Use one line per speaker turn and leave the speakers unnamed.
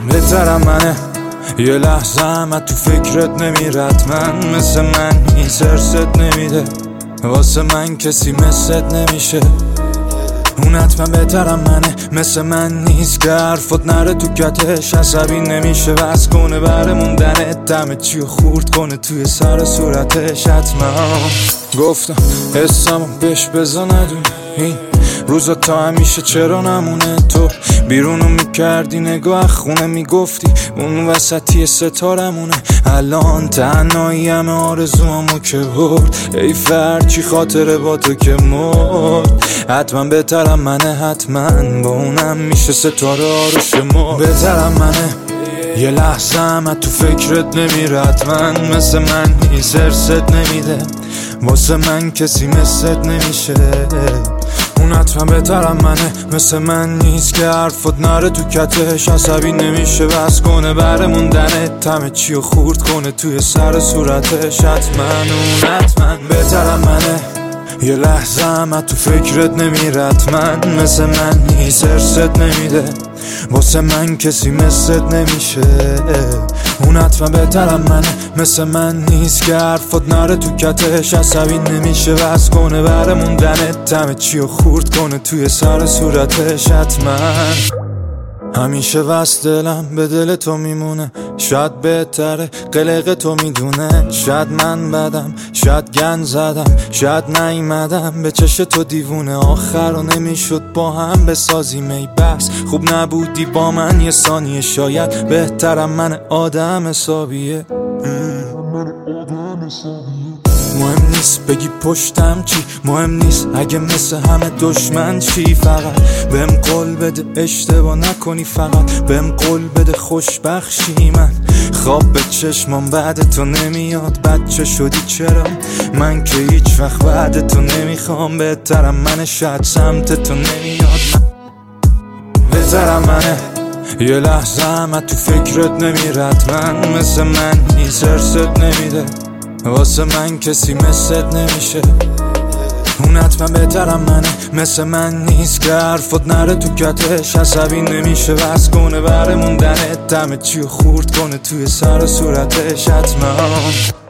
بهترم منه یه لحظه هم تو فکرت نمیرد من مثل من نیست ارست نمیده واسه من کسی مثلت نمیشه اون حتما بهترم منه مثل من نیست که حرفت نره تو کتش عصبی نمیشه بس کنه بره موندنت دمه چیو خورد کنه توی سر صورتش حتما گفتم حسامو بهش بزا ندونی این روزا تا همیشه چرا نمونه تو بیرونو میکردی نگاه خونه میگفتی اون وسطی ستارمونه الان تنهایی همه آرزوامو که برد ای فرچی خاطره با تو که مرد حتما بهترم منه حتما با اونم میشه ستاره آروش مرد بهترم منه یه لحظه هم تو فکرت نمیره حتما مثل من نیست ارست نمیده واسه من کسی مثلت نمیشه اون حتما بهترم منه مثل من نیست که حرفت نره تو کتش عصبی نمیشه بس کنه بره موندنت همه چیو خورد کنه توی سر صورتش حتما اون حتما بهترم منه یه لحظه هم تو فکرت نمیره حتما مثل من نیست ارست نمیده واسه من کسی مثلت نمیشه اون حتما بهترم منه مثل من نیست که حرفت نره تو کتش عصبی نمیشه بس کنه بره موندنت همه چیو خورد کنه توی سر صورتش حتما همیشه وست دلم به دل تو میمونه شاید بهتره قلق تو میدونه شاید من بدم شاید گن زدم شاید نیومدم به چش تو دیوونه آخر رو نمیشد با هم بسازیم ای بس خوب نبودی با من یه ثانیه شاید بهترم من آدم حسابیه مهم نیست بگی پشتم چی مهم نیست اگه مثل همه دشمن چی فقط بهم قول بده اشتباه نکنی فقط بهم قول بده خوشبخشی من خواب به چشمم بعد تو نمیاد بچه شدی چرا من که هیچ وقت بعد تو نمیخوام بهترم منه شاید سمت تو نمیاد بهترم منه یه لحظه هم تو فکرت نمیرد من مثل من نیست ارست نمیده واسه من کسی مثلت نمیشه اون حتما بهترم منه مثل من نیست که حرفت نره تو کتش عصبی نمیشه بس کنه بره موندنت همه چیو خورد کنه توی سر صورتش حتما